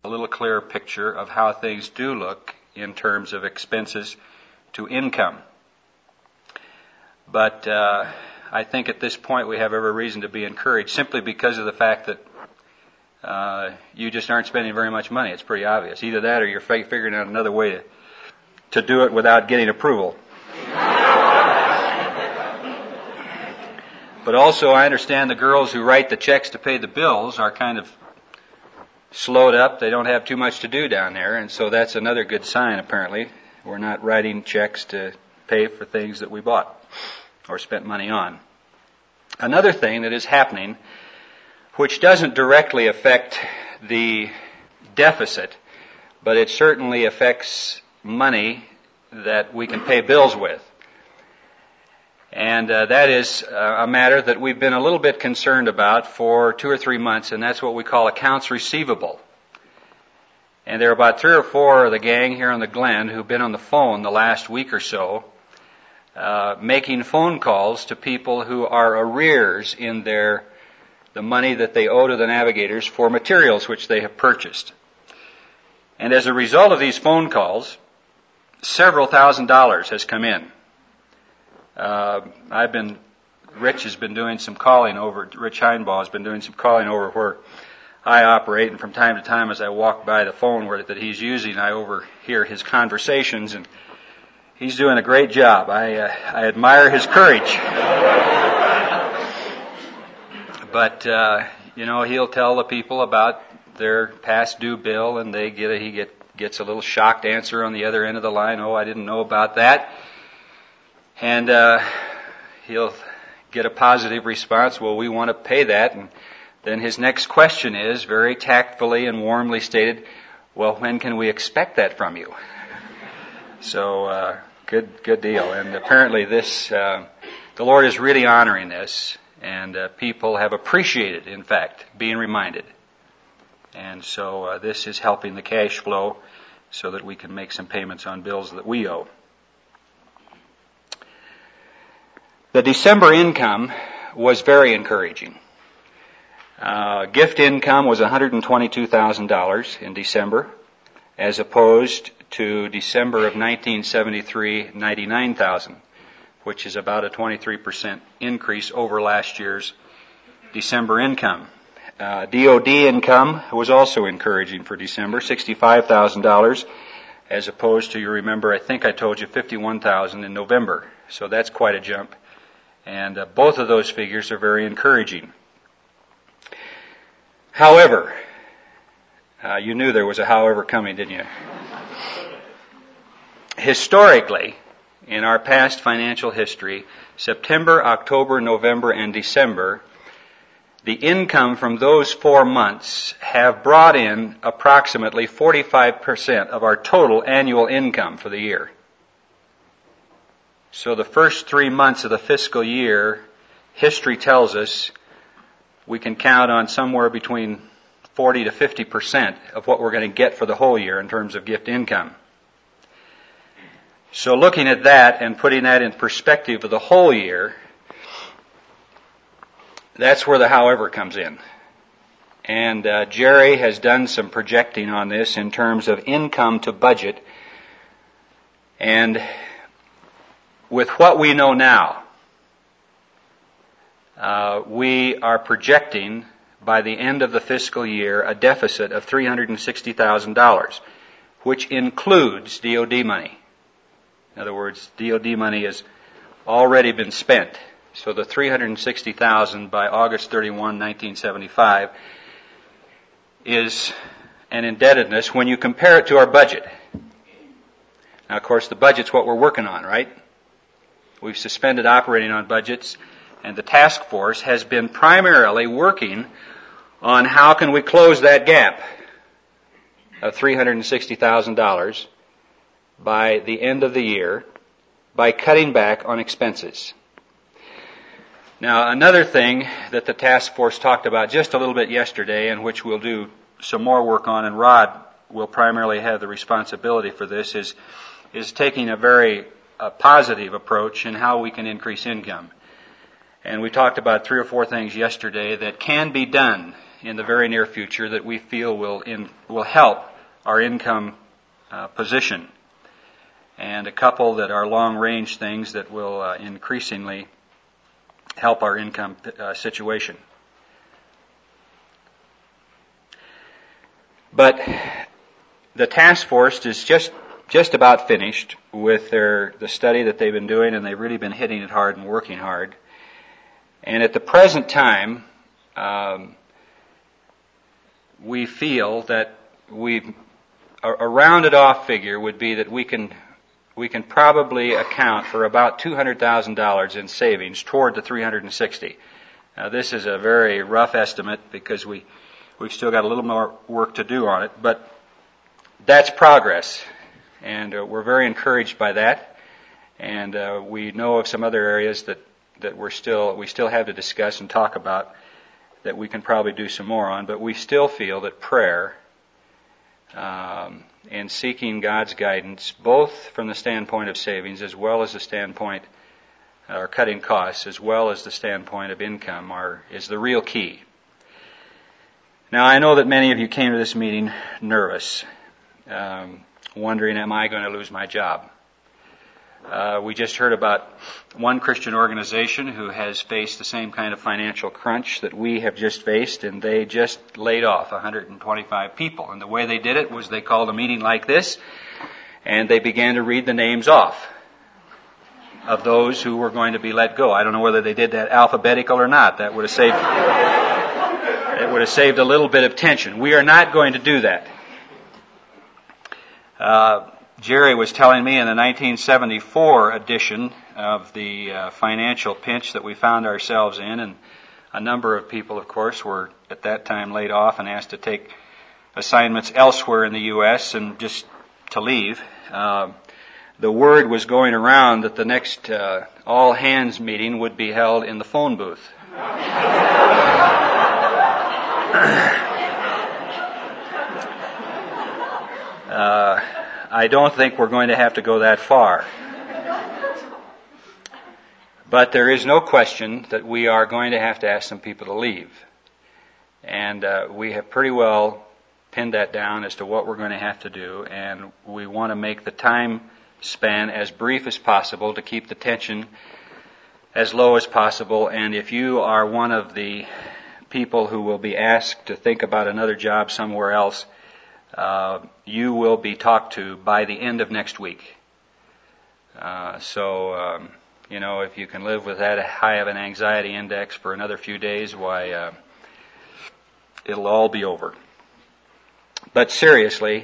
little clearer picture of how things do look in terms of expenses to income. But I think at this point we have every reason to be encouraged, simply because of the fact that you just aren't spending very much money. It's pretty obvious. Either that or you're figuring out another way to do it without getting approval. But also I understand the girls who write the checks to pay the bills are kind of slowed up. They don't have too much to do down there, and so that's another good sign, apparently. We're not writing checks to pay for things that we bought or spent money on. Another thing that is happening, which doesn't directly affect the deficit, but it certainly affects money that we can pay bills with. And that is a matter that we've been a little bit concerned about for 2 or 3 months, and that's what we call accounts receivable. And there are about 3 or 4 of the gang here on the Glen who've been on the phone the last week or so, making phone calls to people who are arrears in the money that they owe to the Navigators for materials which they have purchased. And as a result of these phone calls, several $1,000s has come in. Rich has been doing some calling over, Rich Heinbaugh has been doing some calling over where I operate, and from time to time as I walk by the phone that he's using, I overhear his conversations, and he's doing a great job. I admire his courage. But, he'll tell the people about their past due bill, and he gets a little shocked answer on the other end of the line. Oh, I didn't know about that. And he'll get a positive response. Well, we want to pay that. And then his next question is, very tactfully and warmly stated, well, when can we expect that from you? So, good deal. And apparently the Lord is really honoring this, and people have appreciated, in fact, being reminded. And so this is helping the cash flow so that we can make some payments on bills that we owe. The December income was very encouraging. Gift income was $122,000 in December, as opposed to December of 1973, $99,000, which is about a 23% increase over last year's December income. DOD income was also encouraging for December, $65,000, as opposed to, you remember, I think I told you $51,000 in November. So that's quite a jump. And both of those figures are very encouraging. However, you knew there was a however coming, didn't you? Historically, in our past financial history, September, October, November, and December, the income from those 4 months have brought in approximately 45% of our total annual income for the year. So the first 3 months of the fiscal year, history tells us we can count on somewhere between 40 to 50% of what we're going to get for the whole year in terms of gift income. So looking at that and putting that in perspective of the whole year, that's where the however comes in. And Jerry has done some projecting on this in terms of income to budget. And with what we know now, we are projecting by the end of the fiscal year a deficit of $360,000, which includes DOD money. In other words, DOD money has already been spent. So the $360,000 by August 31, 1975 is an indebtedness when you compare it to our budget. Now, of course, the budget's what we're working on, right? We've suspended operating on budgets, and the task force has been primarily working on how can we close that gap of $360,000 by the end of the year by cutting back on expenses. Now, another thing that the task force talked about just a little bit yesterday, and which we'll do some more work on, and Rod will primarily have the responsibility for this, is taking a very positive approach in how we can increase income. And we talked about 3 or 4 things yesterday that can be done in the very near future that we feel will help our income position, and a couple that are long-range things that will increasingly help our income situation. But the task force is just about finished with the study that they've been doing, and they've really been hitting it hard and working hard. And at the present time, we feel that a rounded off figure would be that we can probably account for about $200,000 in savings toward the 360. Now, this is a very rough estimate because we've still got a little more work to do on it, but that's progress, and we're very encouraged by that. And we know of some other areas that we still have to discuss and talk about that we can probably do some more on, but we still feel that prayer and seeking God's guidance, both from the standpoint of savings as well as the standpoint or cutting costs, as well as the standpoint of income, is the real key. Now, I know that many of you came to this meeting nervous, wondering, am I going to lose my job? We just heard about one Christian organization who has faced the same kind of financial crunch that we have just faced, and they just laid off 125 people. And the way they did it was they called a meeting like this, and they began to read the names off of those who were going to be let go. I don't know whether they did that alphabetical or not. That would have saved a little bit of tension. We are not going to do that. Jerry was telling me in the 1974 edition of the financial pinch that we found ourselves in, and a number of people, of course, were at that time laid off and asked to take assignments elsewhere in the U.S. and just to leave. The word was going around that the next all-hands meeting would be held in the phone booth. I don't think we're going to have to go that far. But there is no question that we are going to have to ask some people to leave. And we have pretty well pinned that down as to what we're going to have to do, and we want to make the time span as brief as possible to keep the tension as low as possible. And if you are one of the people who will be asked to think about another job somewhere else, you will be talked to by the end of next week. So if you can live with that high of an anxiety index for another few days, why, it'll all be over. But seriously,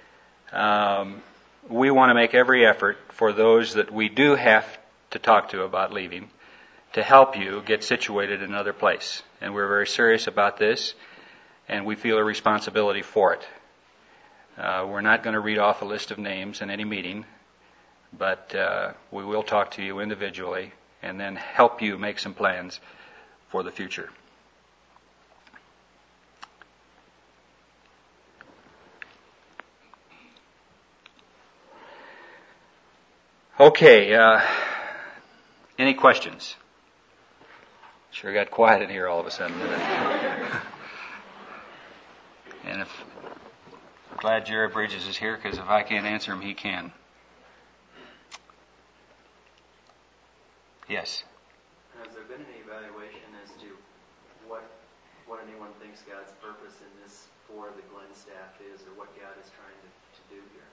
we want to make every effort for those that we do have to talk to about leaving to help you get situated in another place. And we're very serious about this, and we feel a responsibility for it. We're not going to read off a list of names in any meeting, but we will talk to you individually and then help you make some plans for the future. Okay, any questions? Sure got quiet in here all of a sudden, didn't it? And I'm glad Jared Bridges is here, because if I can't answer him, he can. Yes? Has there been any evaluation as to what anyone thinks God's purpose in this for the Glenn staff is, or what God is trying to do here?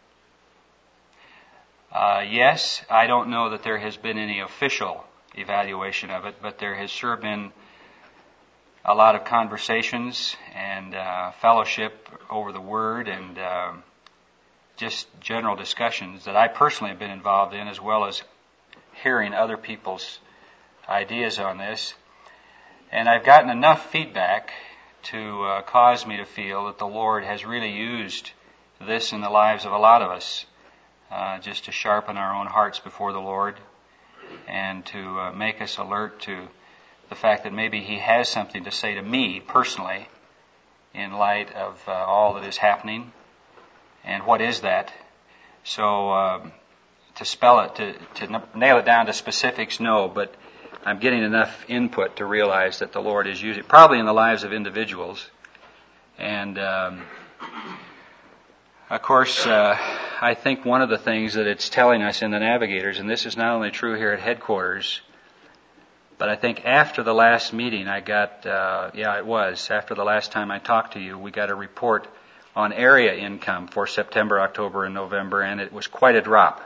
Yes, I don't know that there has been any official evaluation of it, but there has sure been a lot of conversations and fellowship over the Word and just general discussions that I personally have been involved in, as well as hearing other people's ideas on this. And I've gotten enough feedback to cause me to feel that the Lord has really used this in the lives of a lot of us, just to sharpen our own hearts before the Lord and to make us alert to the fact that maybe He has something to say to me personally in light of all that is happening. And what is that? So to spell it, to nail it down to specifics, no, but I'm getting enough input to realize that the Lord is using, probably in the lives of individuals, And of course, I think one of the things that it's telling us in the Navigators, and this is not only true here at headquarters, but I think after the last meeting I got, after the last time I talked to you, we got a report on area income for September, October, and November, and it was quite a drop.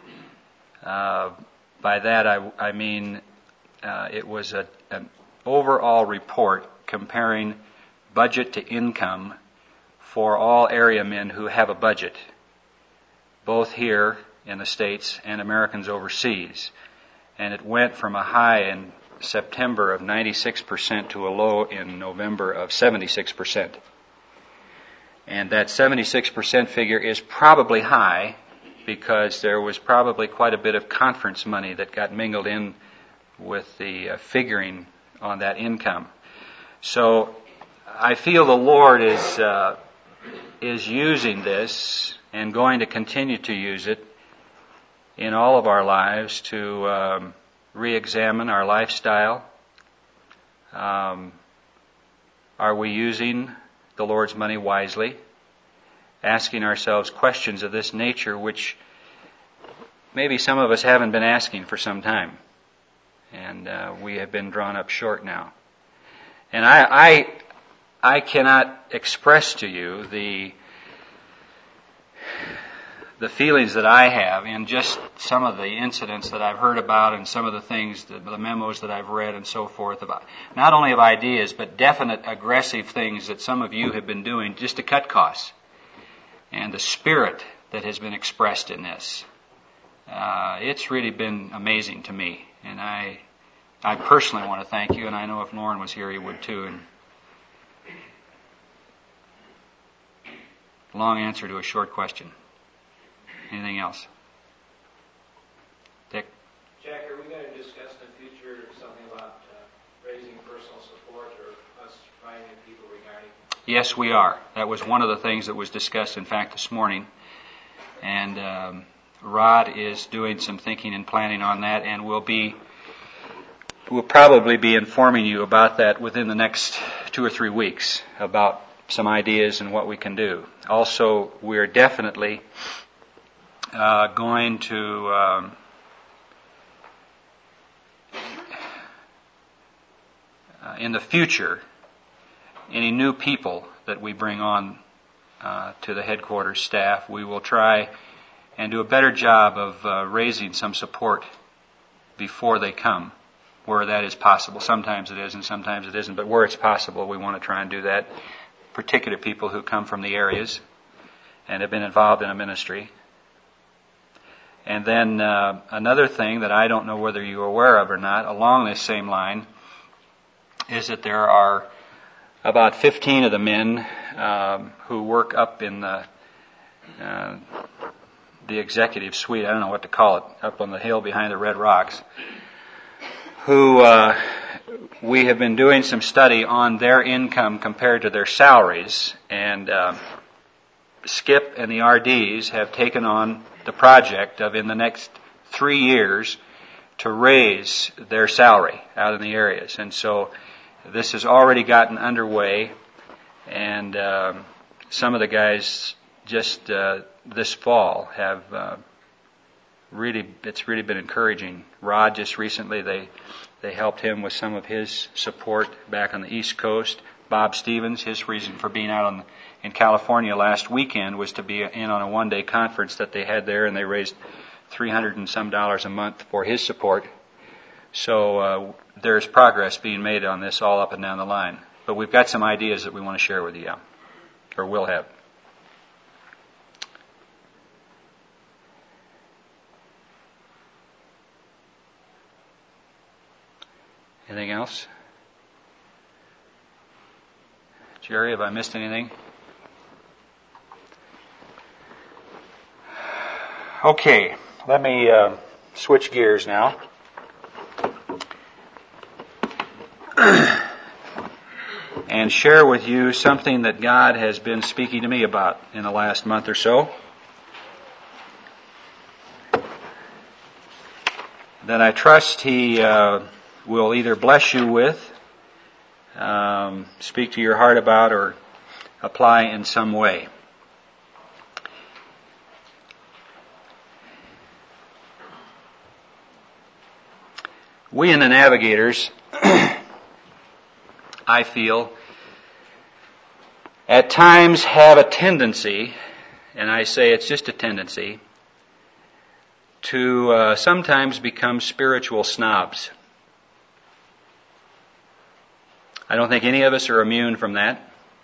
By that I mean it was an overall report comparing budget to income for all area men who have a budget, both here in the States and Americans overseas. And it went from a high in September of 96% to a low in November of 76%. And that 76% figure is probably high because there was probably quite a bit of conference money that got mingled in with the figuring on that income. So I feel the Lord is using this and going to continue to use it in all of our lives to re-examine our lifestyle. Are we using the Lord's money wisely? Asking ourselves questions of this nature which maybe some of us haven't been asking for some time. And we have been drawn up short now. And I cannot express to you the feelings that I have in just some of the incidents that I've heard about and some of the things, the memos that I've read and so forth about, not only of ideas, but definite aggressive things that some of you have been doing just to cut costs. And the spirit that has been expressed in this, it's really been amazing to me. And I personally want to thank you, and I know if Lauren was here, he would too. And long answer to a short question. Anything else? Dick? Jack, are we going to discuss in the future something about raising personal support or us finding people regarding? Yes, we are. That was one of the things that was discussed, in fact, this morning. And Rod is doing some thinking and planning on that, and we'll probably be informing you about that within the next 2 or 3 weeks about some ideas and what we can do. Also, we're definitely going to in the future, any new people that we bring on to the headquarters staff, we will try and do a better job of raising some support before they come, where that is possible. Sometimes it is and sometimes it isn't, but where it's possible, we want to try and do that. Particular people who come from the areas and have been involved in a ministry. And then another thing that I don't know whether you're aware of or not, along this same line, is that there are about 15 of the men who work up in the executive suite, I don't know what to call it, up on the hill behind the Red Rocks, who we have been doing some study on their income compared to their salaries, and Skip and the RDs have taken on the project of in the next 3 years to raise their salary out in the areas. And so this has already gotten underway, and some of the guys just this fall have it's really been encouraging. Rod just recently, they helped him with some of his support back on the East Coast. Bob Stevens, his reason for being out in California last weekend was to be in on a one-day conference that they had there, and they raised $300 and some a month for his support. So there's progress being made on this all up and down the line. But we've got some ideas that we want to share with you, or will have. Anything else? Jerry, have I missed anything? Okay, let me switch gears now. And share with you something that God has been speaking to me about in the last month or so, that I trust He will either bless you with, speak to your heart about, or apply in some way. We in the Navigators, I feel, at times have a tendency, and I say it's just a tendency, to sometimes become spiritual snobs. I don't think any of us are immune from that.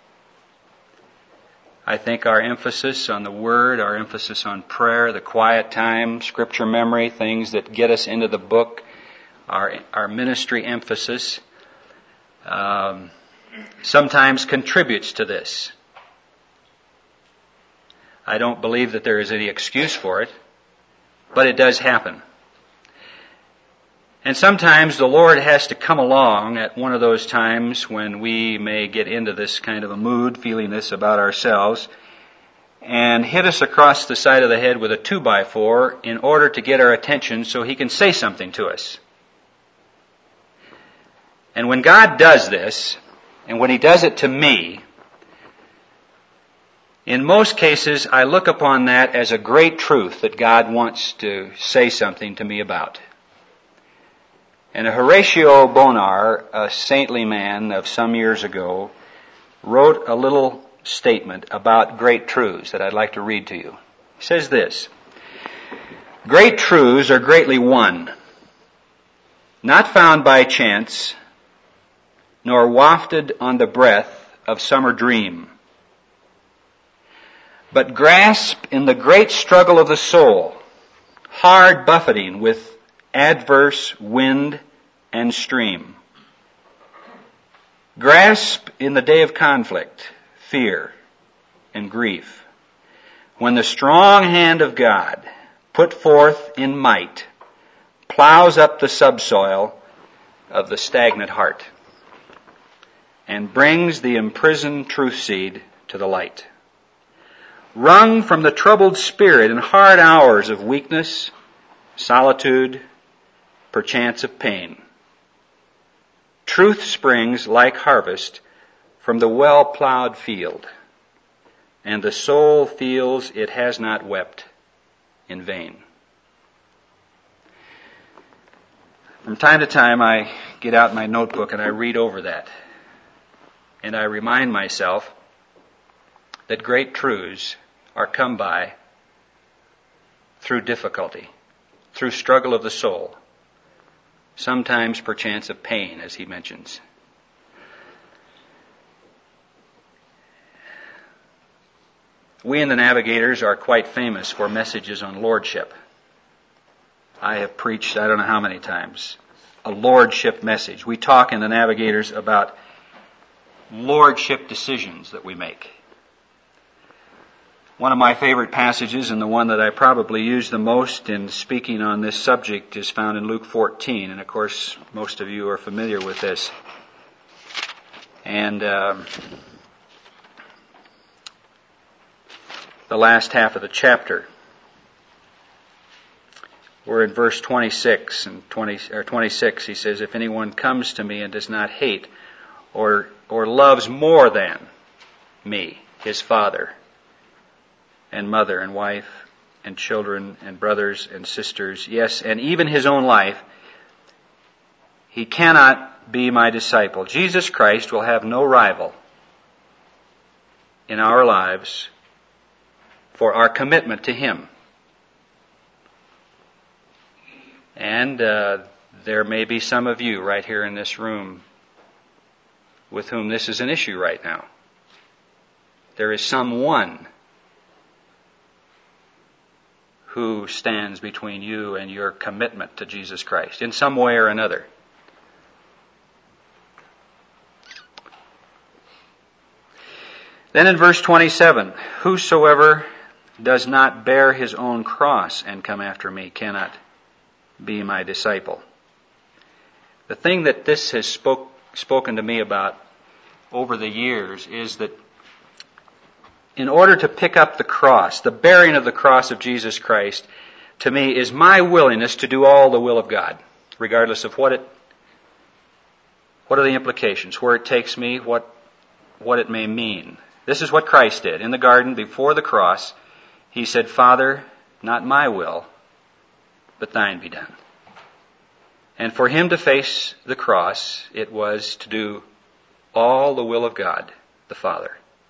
I think our emphasis on the Word, our emphasis on prayer, the quiet time, Scripture memory, things that get us into the book, our ministry emphasis, sometimes contributes to this. I don't believe that there is any excuse for it, but it does happen. And sometimes the Lord has to come along at one of those times when we may get into this kind of a mood, feeling this about ourselves, and hit us across the side of the head with a 2x4 in order to get our attention so He can say something to us. And when God does this, and when He does it to me, in most cases I look upon that as a great truth that God wants to say something to me about. And Horatio Bonar, a saintly man of some years ago, wrote a little statement about great truths that I'd like to read to you. He says this: "Great truths are greatly won, not found by chance, nor wafted on the breath of summer dream, but grasped in the great struggle of the soul, hard buffeting with adverse wind and stream. Grasp in the day of conflict, fear, and grief, when the strong hand of God, put forth in might, plows up the subsoil of the stagnant heart, and brings the imprisoned truth seed to the light. Wrung from the troubled spirit in hard hours of weakness, solitude, perchance of pain, truth springs like harvest from the well-plowed field, and the soul feels it has not wept in vain." From time to time I get out my notebook and I read over that, and I remind myself that great truths are come by through difficulty, through struggle of the soul, sometimes perchance of pain, as he mentions. We in the Navigators are quite famous for messages on lordship. I have preached, I don't know how many times, a lordship message. We talk in the Navigators about lordship decisions that we make. One of my favorite passages, and the one that I probably use the most in speaking on this subject, is found in Luke 14. And of course, most of you are familiar with this. And the last half of the chapter, we're in verse 26 and 26. He says, "If anyone comes to me and does not hate or loves more than me, his father, and mother, and wife, and children, and brothers, and sisters, yes, and even his own life, he cannot be my disciple." Jesus Christ will have no rival in our lives for our commitment to Him. And there may be some of you right here in this room with whom this is an issue right now. There is someone who stands between you and your commitment to Jesus Christ in some way or another. Then in verse 27, "Whosoever does not bear his own cross and come after me cannot be my disciple." The thing that this has spoken to me about over the years is that in order to pick up the cross, the bearing of the cross of Jesus Christ, to me is my willingness to do all the will of God, regardless of what are the implications, where it takes me, what it may mean. This is what Christ did. In the garden, before the cross, he said, Father, not my will, but thine be done. And for him to face the cross, it was to do all the will of God, the Father.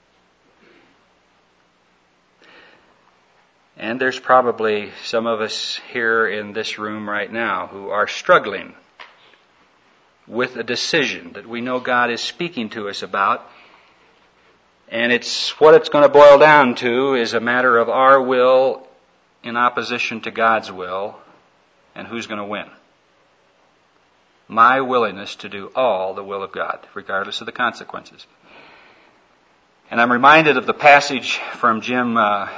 And there's probably some of us here in this room right now who are struggling with a decision that we know God is speaking to us about. And what it's going to boil down to is a matter of our will in opposition to God's will, and who's going to win. My willingness to do all the will of God, regardless of the consequences. And I'm reminded of the passage from Jim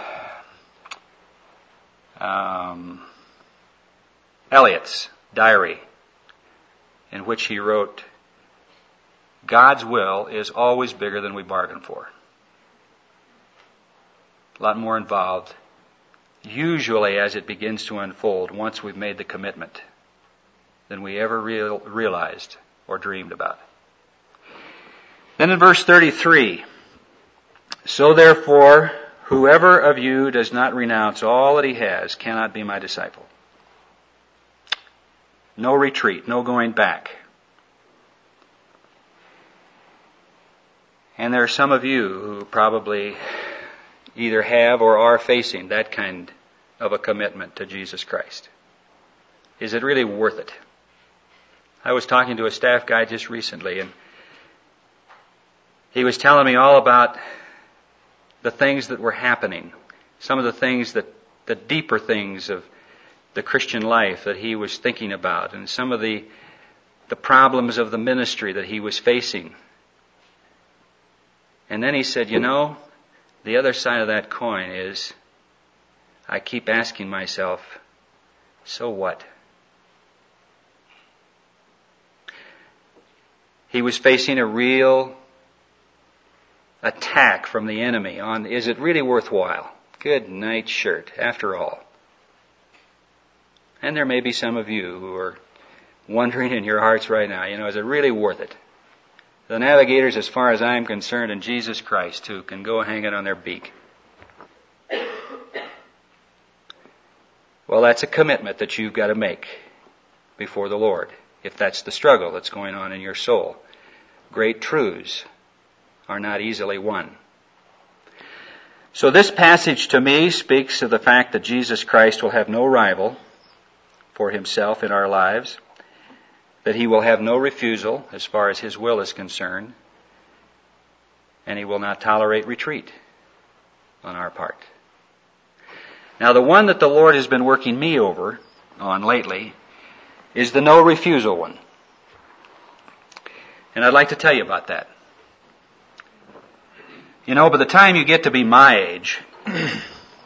Elliot's diary, in which he wrote, God's will is always bigger than we bargain for. A lot more involved, usually as it begins to unfold once we've made the commitment, than we ever realized or dreamed about. Then in verse 33, so therefore, whoever of you does not renounce all that he has cannot be my disciple. No retreat, no going back. And there are some of you who probably either have or are facing that kind of a commitment to Jesus Christ. Is it really worth it? I was talking to a staff guy just recently, and he was telling me all about the things that were happening, some of the things the deeper things of the Christian life that he was thinking about, and some of the problems of the ministry that he was facing. And then he said, the other side of that coin is, I keep asking myself, so what? He was facing a real attack from the enemy on, is it really worthwhile? Good night shirt, after all. And there may be some of you who are wondering in your hearts right now, is it really worth it? The navigators, as far as I'm concerned, and Jesus Christ, too, can go hang it on their beak. Well, that's a commitment that you've got to make before the Lord, if that's the struggle that's going on in your soul. Great truths are not easily won. So this passage to me speaks of the fact that Jesus Christ will have no rival for himself in our lives, that he will have no refusal as far as his will is concerned, and he will not tolerate retreat on our part. Now, the one that the Lord has been working me on lately is the no refusal one. And I'd like to tell you about that. By the time you get to be my age, and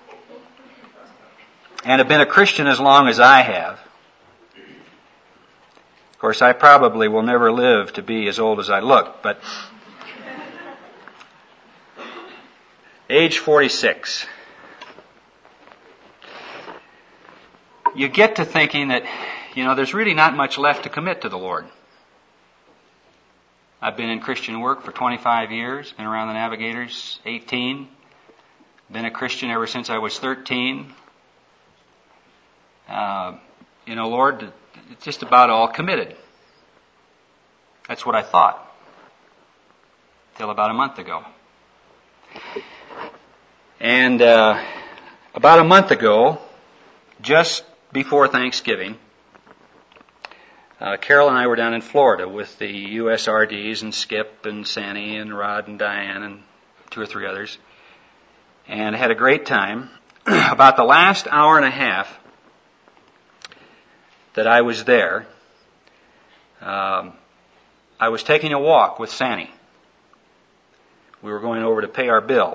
have been a Christian as long as I have, of course, I probably will never live to be as old as I look, but age 46, you get to thinking that, there's really not much left to commit to the Lord. I've been in Christian work for 25 years, been around the Navigators 18, been a Christian ever since I was 13. Lord, it's just about all committed. That's what I thought, till about a month ago. And about a month ago, just before Thanksgiving, Carol and I were down in Florida with the USRDs and Skip and Sandy and Rod and Diane and 2 or 3 others, and had a great time. About the last hour and a half that I was there, I was taking a walk with Sandy. We were going over to pay our bill.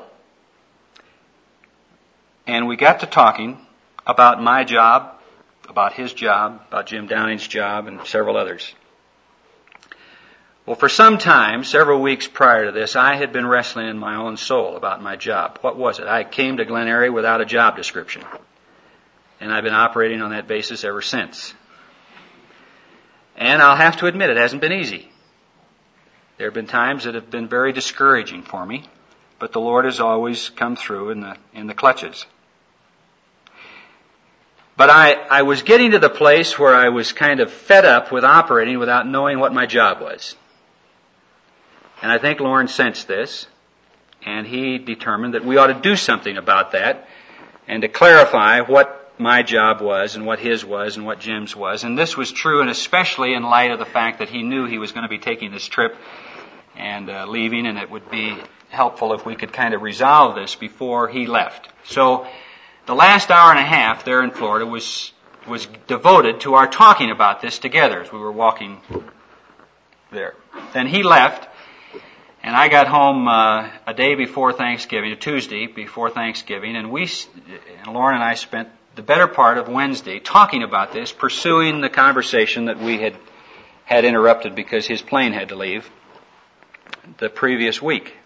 And we got to talking about my job, about his job, about Jim Downing's job, and several others. Well, for some time, several weeks prior to this, I had been wrestling in my own soul about my job. What was it? I came to Glen Eyrie without a job description. And I've been operating on that basis ever since. And I'll have to admit, it hasn't been easy. There have been times that have been very discouraging for me. but the Lord has always come through in the clutches. But I was getting to the place where I was kind of fed up with operating without knowing what my job was. And I think Lorne sensed this, and he determined that we ought to do something about that and to clarify what my job was and what his was and what Jim's was. And this was true, and especially in light of the fact that he knew he was going to be taking this trip and leaving, and it would be helpful if we could kind of resolve this before he left. So the last hour and a half there in Florida was devoted to our talking about this together as we were walking there. Then he left, and I got home a day before Thanksgiving, a Tuesday before Thanksgiving, and Lauren and I spent the better part of Wednesday talking about this, pursuing the conversation that we had interrupted because his plane had to leave the previous week.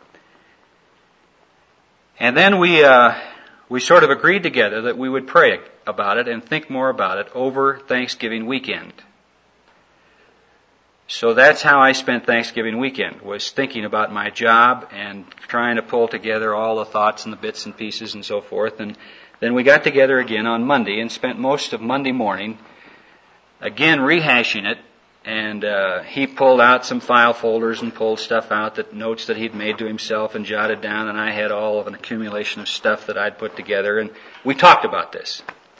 And then we sort of agreed together that we would pray about it and think more about it over Thanksgiving weekend. So that's how I spent Thanksgiving weekend, was thinking about my job and trying to pull together all the thoughts and the bits and pieces and so forth. And then we got together again on Monday and spent most of Monday morning again rehashing it. And he pulled out some file folders and pulled stuff out, notes that he'd made to himself and jotted down, and I had all of an accumulation of stuff that I'd put together, and we talked about this.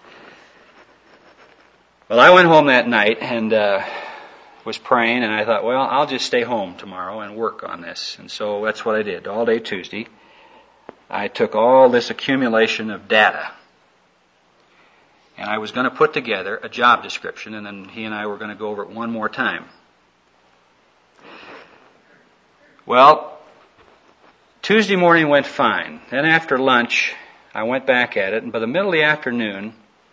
Well, I went home that night and was praying, and I thought, well, I'll just stay home tomorrow and work on this. And so that's what I did. All day Tuesday, I took all this accumulation of data, and I was going to put together a job description, and then he and I were going to go over it one more time. Well, Tuesday morning went fine. Then after lunch, I went back at it, and by the middle of the afternoon,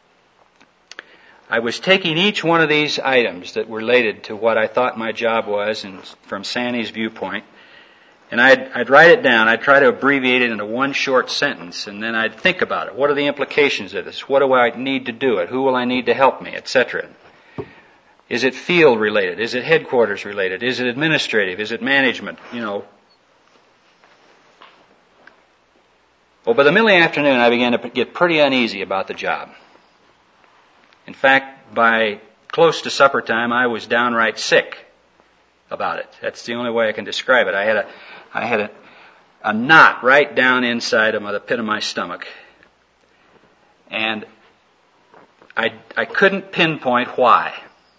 I was taking each one of these items that were related to what I thought my job was, and from Sandy's viewpoint, and I'd write it down. I'd try to abbreviate it into one short sentence, and then I'd think about it. What are the implications of this? What do I need to do it? Who will I need to help me, etc.? Is it field related? Is it headquarters related? Is it administrative? Is it management? Well, by the middle of the afternoon, I began to get pretty uneasy about the job. In fact, by close to supper time, I was downright sick about it. That's the only way I can describe it. I had a knot right down inside of the pit of my stomach. And I couldn't pinpoint why.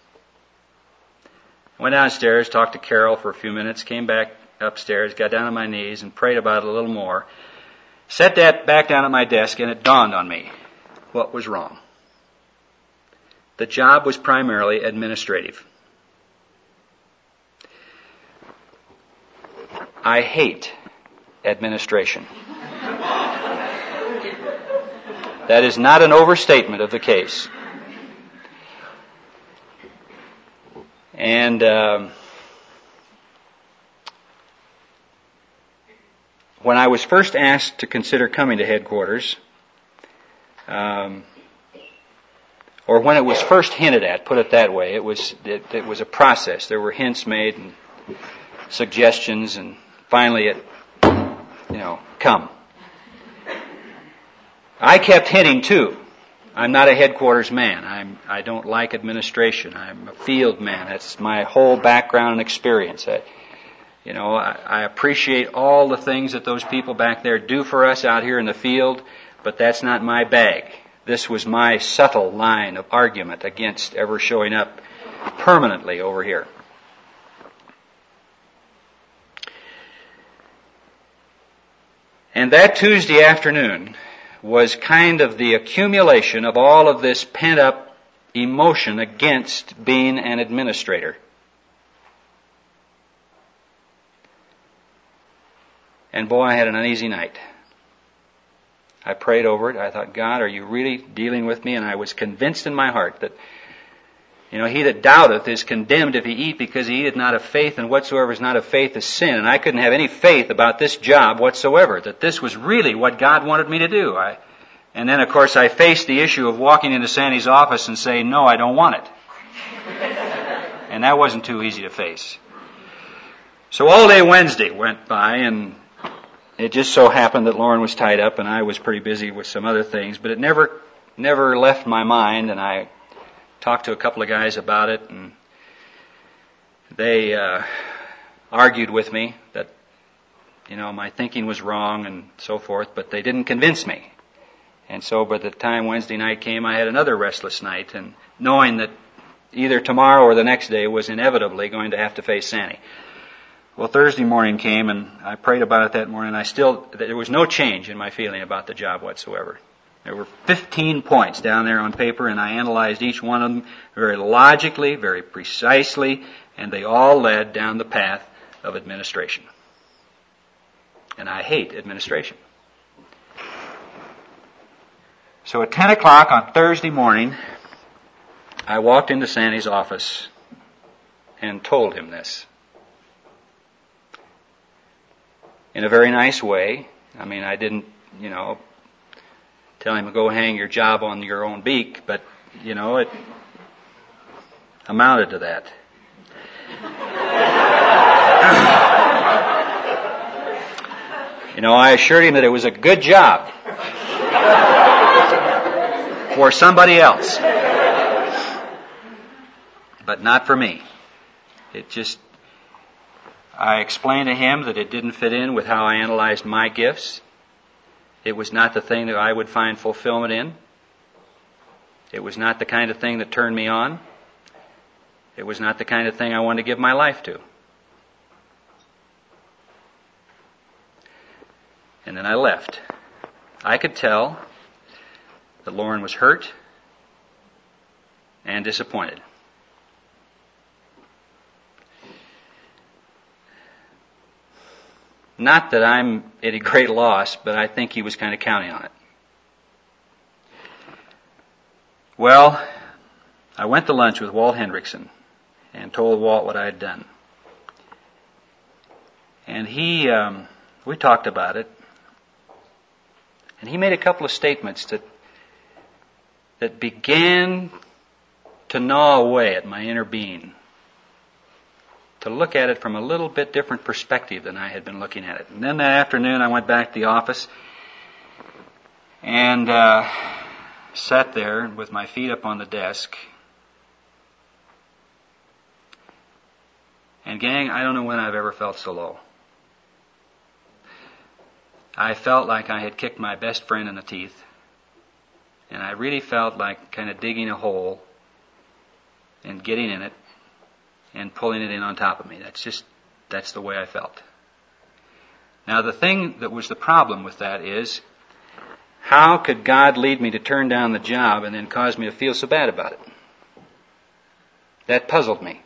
I went downstairs, talked to Carol for a few minutes, came back upstairs, got down on my knees and prayed about it a little more. Set that back down at my desk, and it dawned on me what was wrong. The job was primarily administrative. I hate administration. That is not an overstatement of the case. And when I was first asked to consider coming to headquarters, or when it was first hinted at, put it that way, it was a process. There were hints made and suggestions, and finally it, come. I kept hinting too. I'm not a headquarters man. I don't like administration. I'm a field man. That's my whole background and experience. I appreciate all the things that those people back there do for us out here in the field, but that's not my bag. This was my subtle line of argument against ever showing up permanently over here. And that Tuesday afternoon was kind of the accumulation of all of this pent-up emotion against being an administrator. And boy, I had an uneasy night. I prayed over it. I thought, God, are you really dealing with me? And I was convinced in my heart that, he that doubteth is condemned if he eat, because he eateth not of faith, and whatsoever is not of faith is sin. And I couldn't have any faith about this job whatsoever, that this was really what God wanted me to do. And then, of course, I faced the issue of walking into Sandy's office and saying, no, I don't want it. And that wasn't too easy to face. So all day Wednesday went by, and it just so happened that Lauren was tied up and I was pretty busy with some other things, but it never left my mind, and I talked to a couple of guys about it, and they argued with me that, my thinking was wrong and so forth, but they didn't convince me. And so by the time Wednesday night came, I had another restless night, and knowing that either tomorrow or the next day was inevitably going to have to face Sandy. Well, Thursday morning came, and I prayed about it that morning, and there was no change in my feeling about the job whatsoever. There were 15 points down there on paper, and I analyzed each one of them very logically, very precisely, and they all led down the path of administration. And I hate administration. So at 10 o'clock on Thursday morning, I walked into Sandy's office and told him this. In a very nice way. I mean, I didn't, tell him to go hang your job on your own beak, but, it amounted to that. I assured him that it was a good job for somebody else, but not for me. I explained to him that it didn't fit in with how I analyzed my gifts. It was not the thing that I would find fulfillment in. It was not the kind of thing that turned me on. It was not the kind of thing I wanted to give my life to. And then I left. I could tell that Lauren was hurt and disappointed. Not that I'm at a great loss, but I think he was kind of counting on it. Well, I went to lunch with Walt Hendrickson and told Walt what I had done. And we talked about it. And he made a couple of statements that began to gnaw away at my inner being, to look at it from a little bit different perspective than I had been looking at it. And then that afternoon I went back to the office and sat there with my feet up on the desk. And gang, I don't know when I've ever felt so low. I felt like I had kicked my best friend in the teeth. And I really felt like kind of digging a hole and getting in it and pulling it in on top of me. That's the way I felt. Now the thing that was the problem with that is, how could God lead me to turn down the job and then cause me to feel so bad about it? That puzzled me.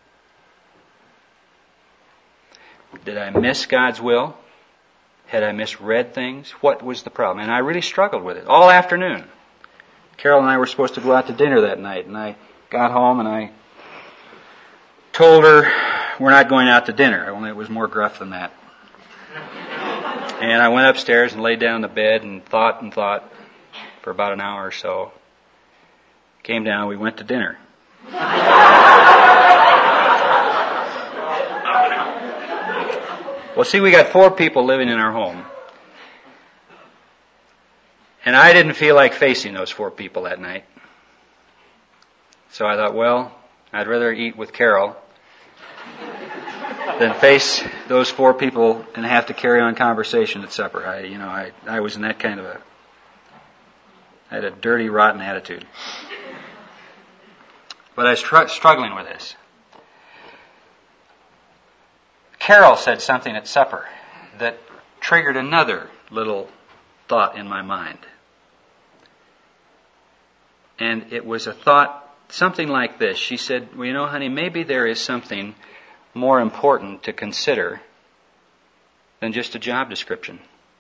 Did I miss God's will? Had I misread things? What was the problem? And I really struggled with it all afternoon. Carol and I were supposed to go out to dinner that night, and I got home and I told her we're not going out to dinner. Only it was more gruff than that. And I went upstairs and laid down in the bed and thought for about an hour or so. Came down, we went to dinner. Well, see, we got 4 people living in our home. And I didn't feel like facing those 4 people that night. So I thought, well, I'd rather eat with Carol than face those 4 people and have to carry on conversation at supper. I was in that kind of I had a dirty, rotten attitude. But I was struggling with this. Carol said something at supper that triggered another little thought in my mind. And it was a thought, something like this. She said, well, honey, maybe there is something more important to consider than just a job description.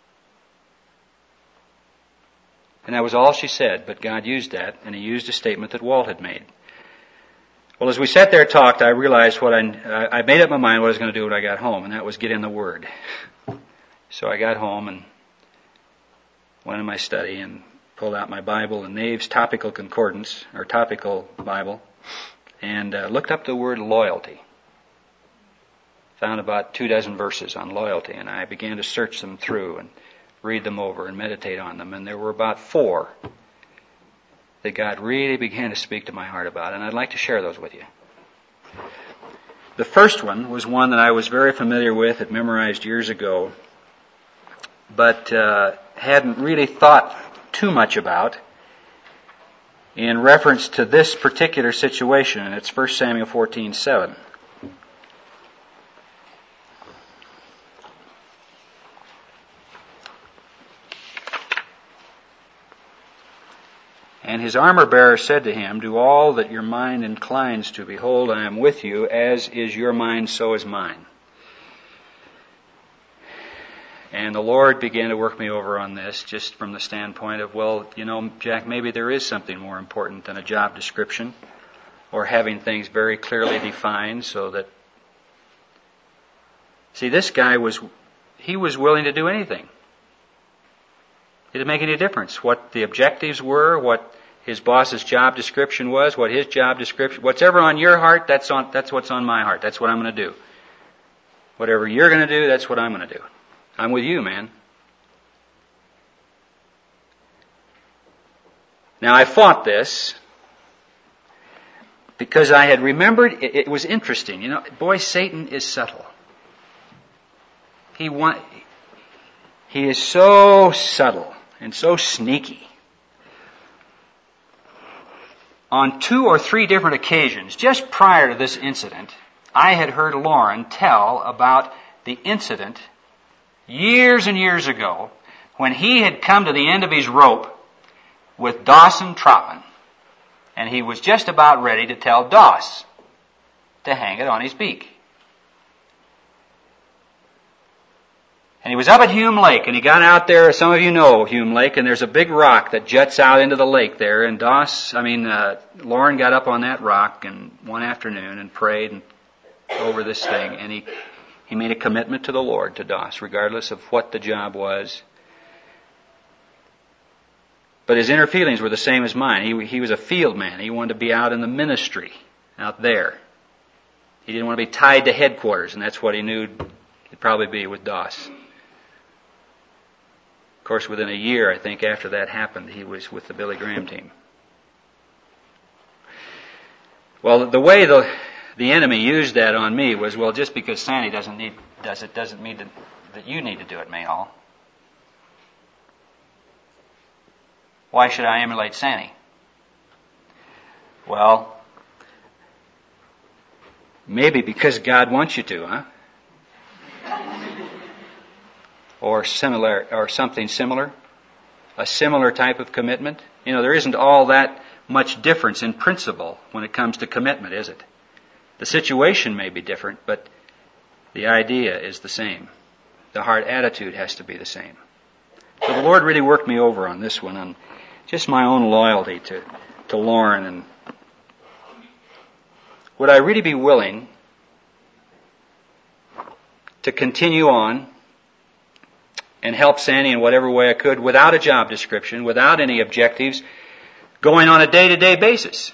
And that was all she said, but God used that, and He used a statement that Walt had made. Well, as we sat there and talked, I realized I made up my mind what I was going to do when I got home, and that was get in the Word. So I got home and went in my study and pulled out my Bible, and Nave's Topical Concordance, or Topical Bible, and looked up the word loyalty. Found about 24 verses on loyalty, and I began to search them through and read them over and meditate on them. And there were about 4 that God really began to speak to my heart about, and I'd like to share those with you. The first one was one that I was very familiar with, had memorized years ago, but hadn't really thought too much about in reference to this particular situation, and it's 1 Samuel 14:7. And his armor-bearer said to him, "Do all that your mind inclines to. Behold, I am with you. As is your mind, so is mine." And the Lord began to work me over on this, just from the standpoint of, well, Jack, maybe there is something more important than a job description, or having things very clearly defined so that... See, this guy was willing to do anything. It didn't make any difference what the objectives were, what his boss's job description was, what his job description... Whatever on your heart, that's what's on my heart. That's what I'm going to do. Whatever you're going to do, that's what I'm going to do. I'm with you, man. Now, I fought this because I had remembered, it was interesting. Boy, Satan is subtle. He is so subtle and so sneaky. On 2 or 3 different occasions, just prior to this incident, I had heard Lauren tell about the incident years and years ago when he had come to the end of his rope with Dawson Trotman, and he was just about ready to tell Doss to hang it on his beak. And he was up at Hume Lake, and he got out there. Some of you know Hume Lake, and there's a big rock that juts out into the lake there. And Lauren got up on that rock and one afternoon and prayed over this thing, and he made a commitment to the Lord, to Doss, regardless of what the job was. But his inner feelings were the same as mine. He was a field man. He wanted to be out in the ministry, out there. He didn't want to be tied to headquarters, and that's what he knew it'd probably be with Doss. Of course, within a year, I think, after that happened, he was with the Billy Graham team. Well, the way the enemy used that on me was, well, just because Sandy doesn't mean that you need to do it, Mayhall. Why should I emulate Sandy? Well, maybe because God wants you to, huh? Or something similar, a similar type of commitment. There isn't all that much difference in principle when it comes to commitment, is it? The situation may be different, but the idea is the same. The heart attitude has to be the same. So the Lord really worked me over on this one, on just my own loyalty to Lauren. And would I really be willing to continue on and help Sandy in whatever way I could without a job description, without any objectives, going on a day-to-day basis?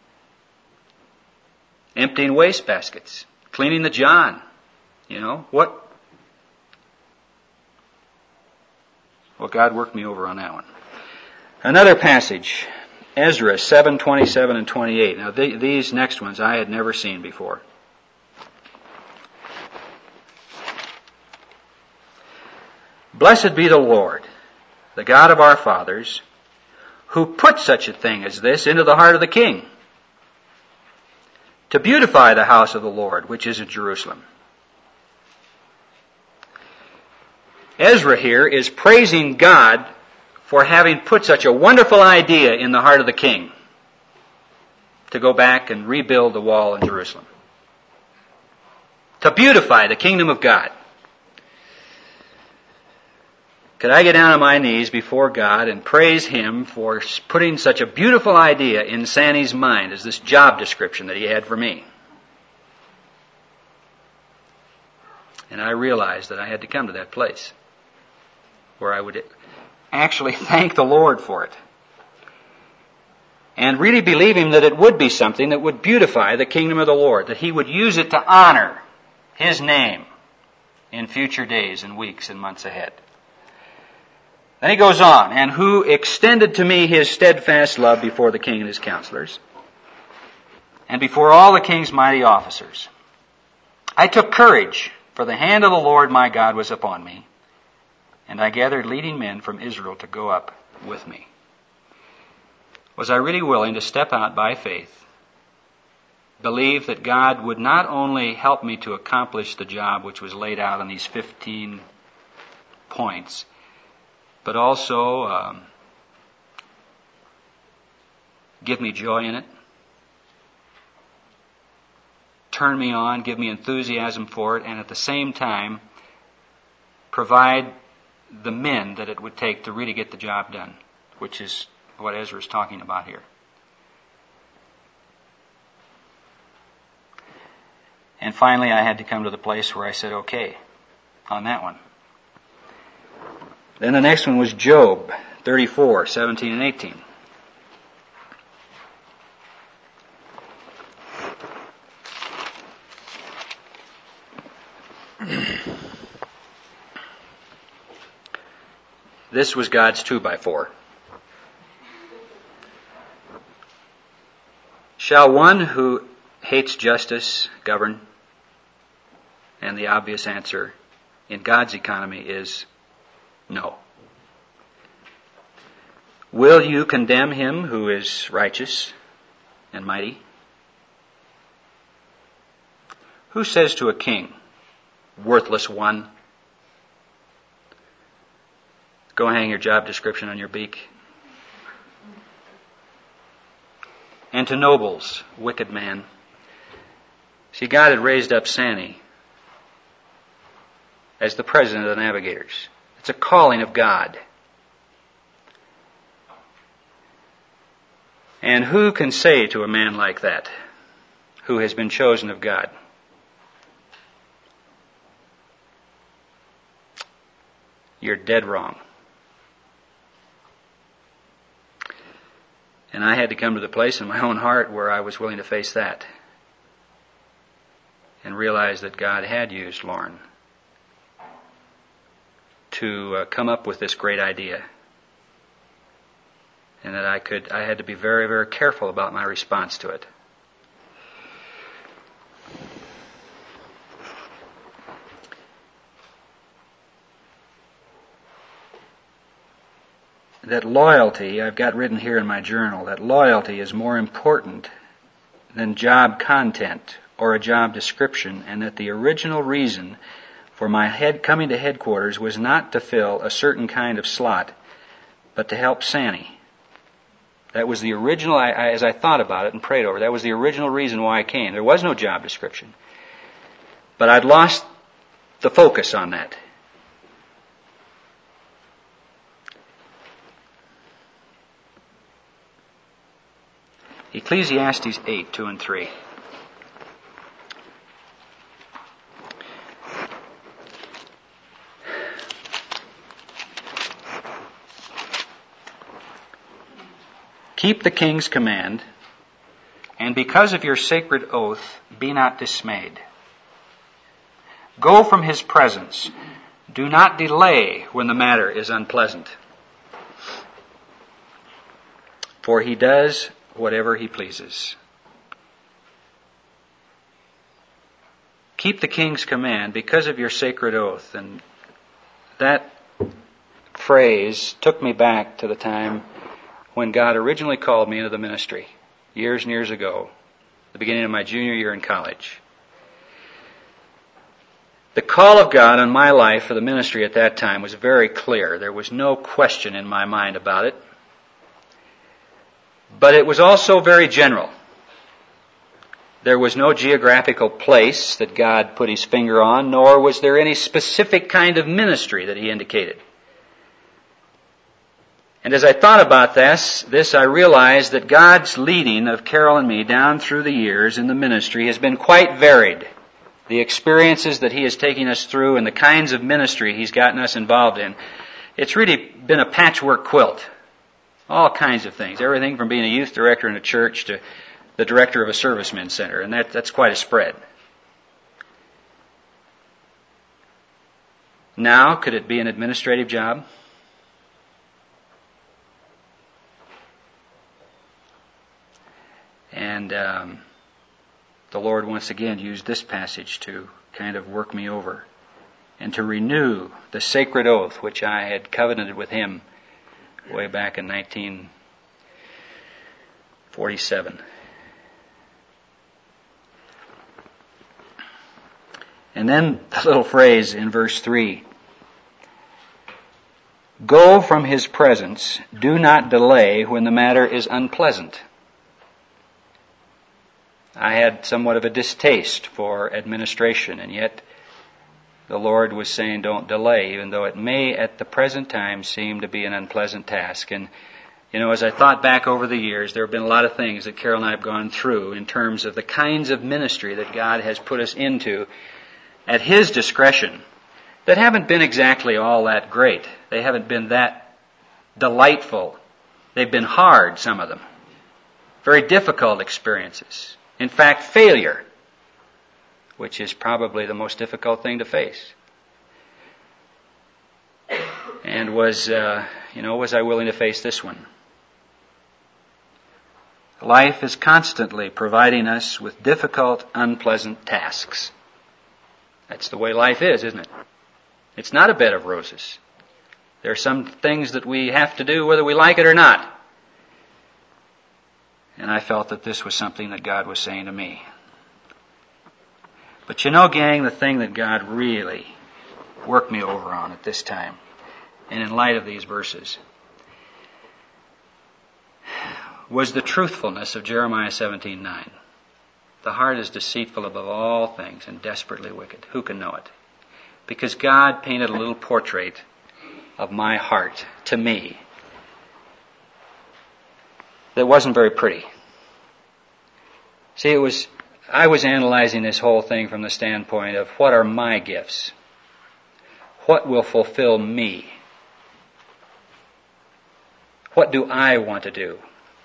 Emptying wastebaskets, cleaning the john, what? Well, God worked me over on that one. Another passage, Ezra 7:27 and 28. Now, these next ones I had never seen before. Blessed be the Lord, the God of our fathers, who put such a thing as this into the heart of the king, to beautify the house of the Lord, which is at Jerusalem. Ezra here is praising God for having put such a wonderful idea in the heart of the king to go back and rebuild the wall in Jerusalem. To beautify the kingdom of God. Could I get down on my knees before God and praise Him for putting such a beautiful idea in Sandy's mind as this job description that he had for me? And I realized that I had to come to that place where I would actually thank the Lord for it. And really believe Him that it would be something that would beautify the kingdom of the Lord, that He would use it to honor His name in future days and weeks and months ahead. Then he goes on, and who extended to me his steadfast love before the king and his counselors, and before all the king's mighty officers. I took courage, for the hand of the Lord my God was upon me, and I gathered leading men from Israel to go up with me. Was I really willing to step out by faith, believe that God would not only help me to accomplish the job which was laid out on these 15 points, but also give me joy in it, turn me on, give me enthusiasm for it, and at the same time provide the men that it would take to really get the job done, which is what Ezra is talking about here. And finally, I had to come to the place where I said, okay, on that one. Then the next one was Job 34, 17 and 18. This was God's 2x4. Shall one who hates justice govern? And the obvious answer in God's economy is no. Will you condemn him who is righteous and mighty? Who says to a king, worthless one, go hang your job description on your beak? And to nobles, wicked man. See, God had raised up Sani as the president of the navigators. It's a calling of God. And who can say to a man like that, who has been chosen of God, you're dead wrong? And I had to come to the place in my own heart where I was willing to face that and realize that God had used Lauren to come up with this great idea, and that I had to be very, very careful about my response to it. That loyalty, I've got written here in my journal, that loyalty is more important than job content or a job description, and that the original reason for my coming to headquarters was not to fill a certain kind of slot, but to help Sani. That was the original, as I thought about it and prayed over it, that was the original reason why I came. There was no job description. But I'd lost the focus on that. Ecclesiastes 8, 2 and 3. Keep the king's command, and because of your sacred oath, be not dismayed. Go from his presence. Do not delay when the matter is unpleasant. For he does whatever he pleases. Keep the king's command because of your sacred oath. And that phrase took me back to the time when God originally called me into the ministry, years and years ago, the beginning of my junior year in college. The call of God on my life for the ministry at that time was very clear. There was no question in my mind about it. But it was also very general. There was no geographical place that God put his finger on, nor was there any specific kind of ministry that he indicated. And as I thought about this, I realized that God's leading of Carol and me down through the years in the ministry has been quite varied. The experiences that he is taking us through and the kinds of ministry he's gotten us involved in, it's really been a patchwork quilt. All kinds of things. Everything from being a youth director in a church to the director of a servicemen's center. And that's quite a spread. Now, could it be an administrative job? And the Lord once again used this passage to kind of work me over and to renew the sacred oath which I had covenanted with Him way back in 1947. And then the little phrase in verse 3. Go from His presence, do not delay when the matter is unpleasant. I had somewhat of a distaste for administration, and yet the Lord was saying don't delay, even though it may at the present time seem to be an unpleasant task. And, you know, as I thought back over the years, there have been a lot of things that Carol and I have gone through in terms of the kinds of ministry that God has put us into at His discretion that haven't been exactly all that great. They haven't been that delightful. They've been hard, some of them. Very difficult experiences. In fact, failure, which is probably the most difficult thing to face. And was I willing to face this one? Life is constantly providing us with difficult, unpleasant tasks. That's the way life is, isn't it? It's not a bed of roses. There are some things that we have to do whether we like it or not. And I felt that this was something that God was saying to me. But you know, gang, the thing that God really worked me over on at this time, and in light of these verses, was the truthfulness of Jeremiah 17:9. The heart is deceitful above all things and desperately wicked. Who can know it? Because God painted a little portrait of my heart to me that wasn't very pretty. See, I was analyzing this whole thing from the standpoint of what are my gifts? What will fulfill me? What do I want to do?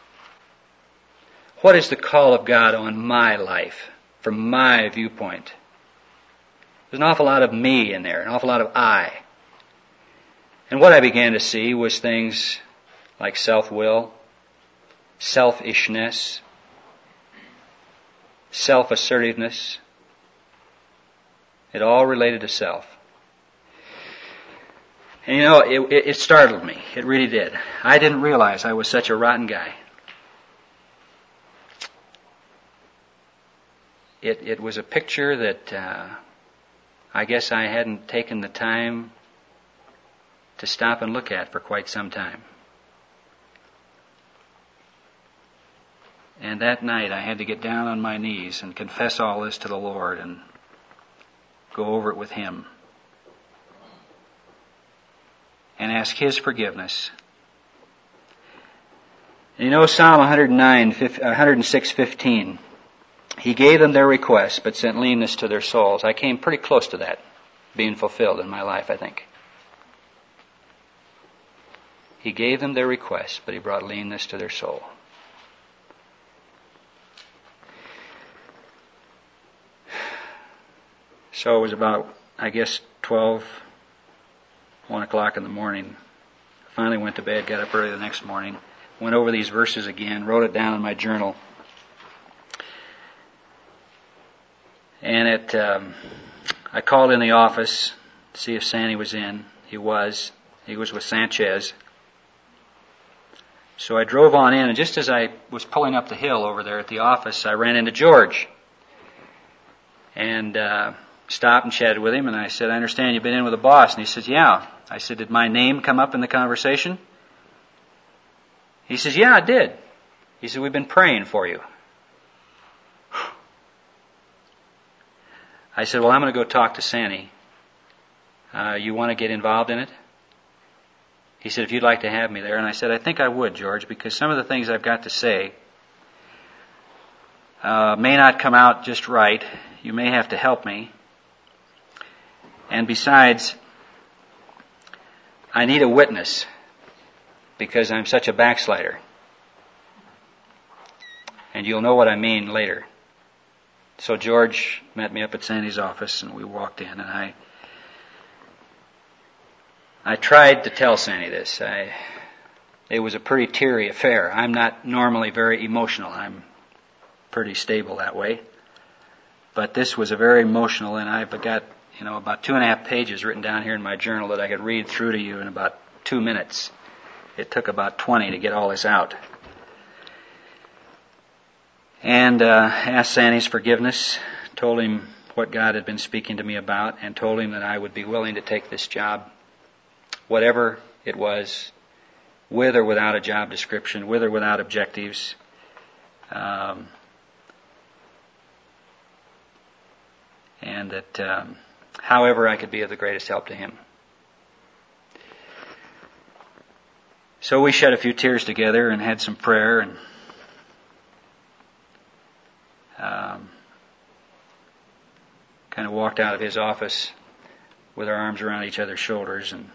What is the call of God on my life from my viewpoint? There's an awful lot of me in there, an awful lot of I. And what I began to see was things like self-will, selfishness, self-assertiveness. It all related to self. And you know, it startled me. It really did. I didn't realize I was such a rotten guy. It was a picture that I guess I hadn't taken the time to stop and look at for quite some time. And that night I had to get down on my knees and confess all this to the Lord and go over it with Him and ask His forgiveness. And you know, Psalm 106:15, He gave them their requests, but sent leanness to their souls. I came pretty close to that being fulfilled in my life, I think. He gave them their requests, but He brought leanness to their soul. So it was about, I guess, 1 o'clock in the morning. Finally went to bed, got up early the next morning, went over these verses again, wrote it down in my journal. And I called in the office to see if Sandy was in. He was. He was with Sanchez. So I drove on in, and just as I was pulling up the hill over there at the office, I ran into George. And stopped and chatted with him, and I said, I understand you've been in with the boss. And he says, yeah. I said, did my name come up in the conversation? He says, yeah, it did. He said, we've been praying for you. I said, well, I'm going to go talk to Sandy. You want to get involved in it? He said, if you'd like to have me there. And I said, I think I would, George, because some of the things I've got to say may not come out just right. You may have to help me. And besides, I need a witness because I'm such a backslider. And you'll know what I mean later. So George met me up at Sandy's office, and we walked in, and I tried to tell Sandy this. It was a pretty teary affair. I'm not normally very emotional. I'm pretty stable that way. But this was a very emotional, and I've got, about 2.5 pages written down here in my journal that I could read through to you in about 2 minutes. It took about 20 to get all this out. And asked Sandy's forgiveness, told him what God had been speaking to me about, and told him that I would be willing to take this job, whatever it was, with or without a job description, with or without objectives. And that however I could be of the greatest help to him. So we shed a few tears together and had some prayer and kind of walked out of his office with our arms around each other's shoulders, and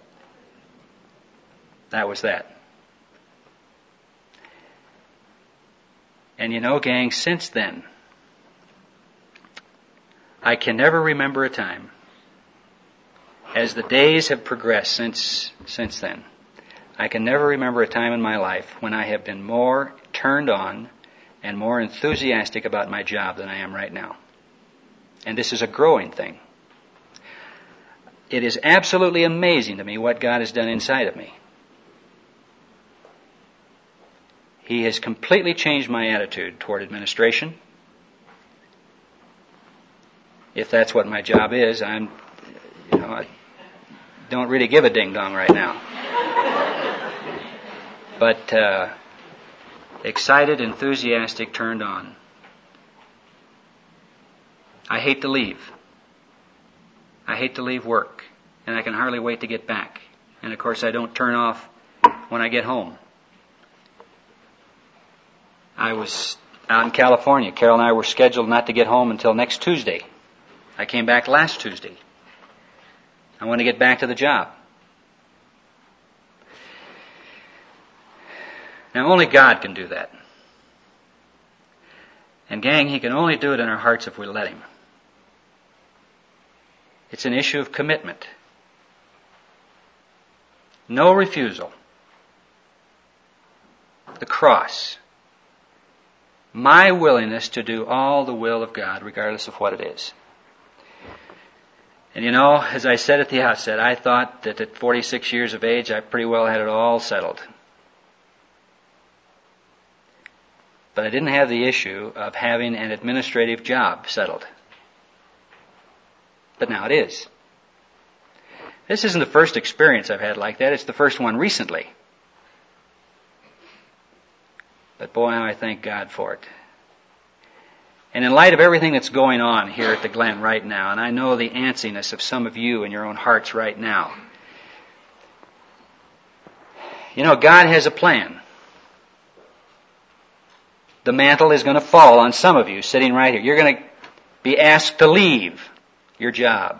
that was that. And gang, since then, I can never remember a time, as the days have progressed since then, I can never remember a time in my life when I have been more turned on and more enthusiastic about my job than I am right now. And this is a growing thing. It is absolutely amazing to me what God has done inside of me. He has completely changed my attitude toward administration. If that's what my job is, I don't really give a ding-dong right now. But excited, enthusiastic, turned on. I hate to leave. I hate to leave work, and I can hardly wait to get back. And of course I don't turn off when I get home. I was out in California. Carol and I were scheduled not to get home until next Tuesday. I came back last Tuesday. I want to get back to the job. Now only God can do that. And gang, He can only do it in our hearts if we let Him. It's an issue of commitment. No refusal. The cross. My willingness to do all the will of God, regardless of what it is. And as I said at the outset, I thought that at 46 years of age, I pretty well had it all settled. But I didn't have the issue of having an administrative job settled. But now it is. This isn't the first experience I've had like that. It's the first one recently. But boy, how I thank God for it. And in light of everything that's going on here at the Glen right now, and I know the antsiness of some of you in your own hearts right now, God has a plan. The mantle is going to fall on some of you sitting right here. You're going to be asked to leave your job.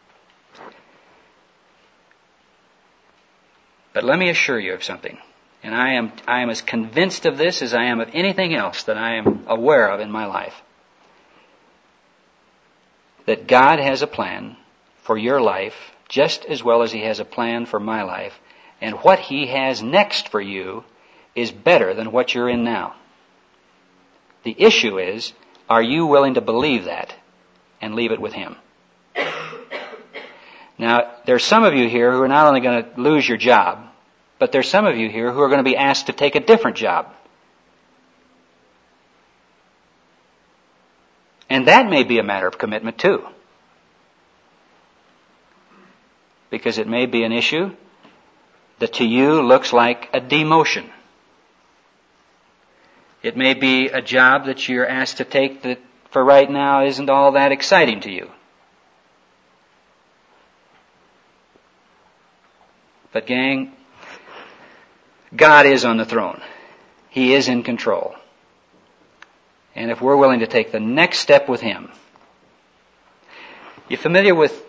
But let me assure you of something. And I am as convinced of this as I am of anything else that I am aware of in my life. That God has a plan for your life just as well as He has a plan for my life. And what He has next for you is better than what you're in now. The issue is, are you willing to believe that and leave it with Him? Now, there's some of you here who are not only going to lose your job, but there's some of you here who are going to be asked to take a different job. And that may be a matter of commitment too. Because it may be an issue that to you looks like a demotion. It may be a job that you're asked to take that for right now isn't all that exciting to you. But gang, God is on the throne. He is in control. And if we're willing to take the next step with Him. You familiar with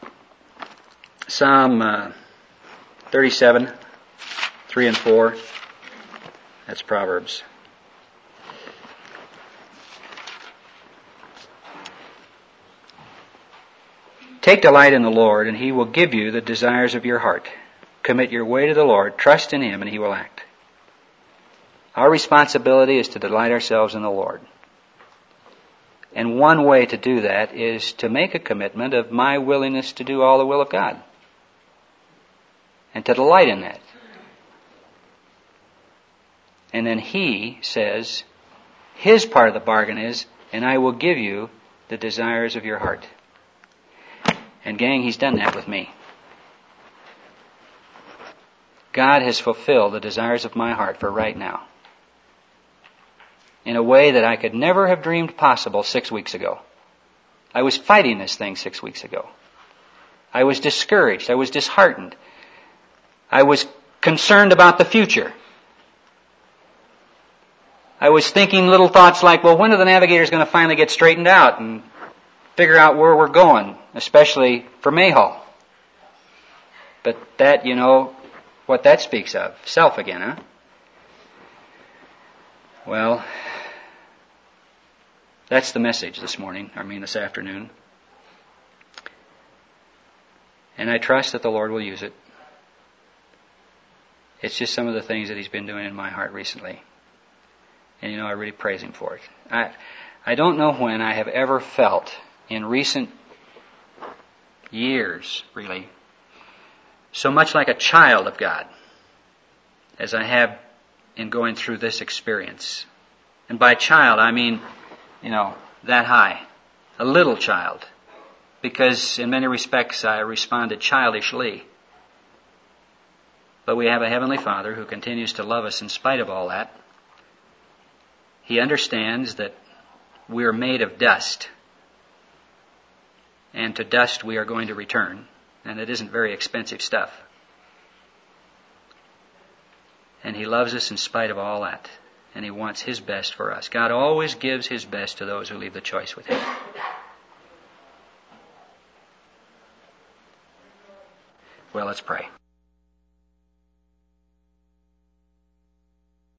Psalm 37, 3 and 4? That's Proverbs. Take delight in the Lord, and He will give you the desires of your heart. Commit your way to the Lord, trust in Him, and He will act. Our responsibility is to delight ourselves in the Lord. And one way to do that is to make a commitment of my willingness to do all the will of God. And to delight in that. And then He says, His part of the bargain is, and I will give you the desires of your heart. And gang, He's done that with me. God has fulfilled the desires of my heart for right now. In a way that I could never have dreamed possible 6 weeks ago. I was fighting this thing 6 weeks ago. I was discouraged. I was disheartened. I was concerned about the future. I was thinking little thoughts like, well, when are the navigators going to finally get straightened out and figure out where we're going, especially for Mayhall? But that, what that speaks of. Self again, huh? Well, that's the message this afternoon. And I trust that the Lord will use it. It's just some of the things that He's been doing in my heart recently. And I really praise Him for it. I don't know when I have ever felt in recent years, really, so much like a child of God as I have in going through this experience. And by child, I mean, that high. A little child. Because in many respects I responded childishly. But we have a Heavenly Father who continues to love us in spite of all that. He understands that we are made of dust. And to dust we are going to return. And it isn't very expensive stuff. And He loves us in spite of all that. And He wants His best for us. God always gives His best to those who leave the choice with Him. Well, let's pray.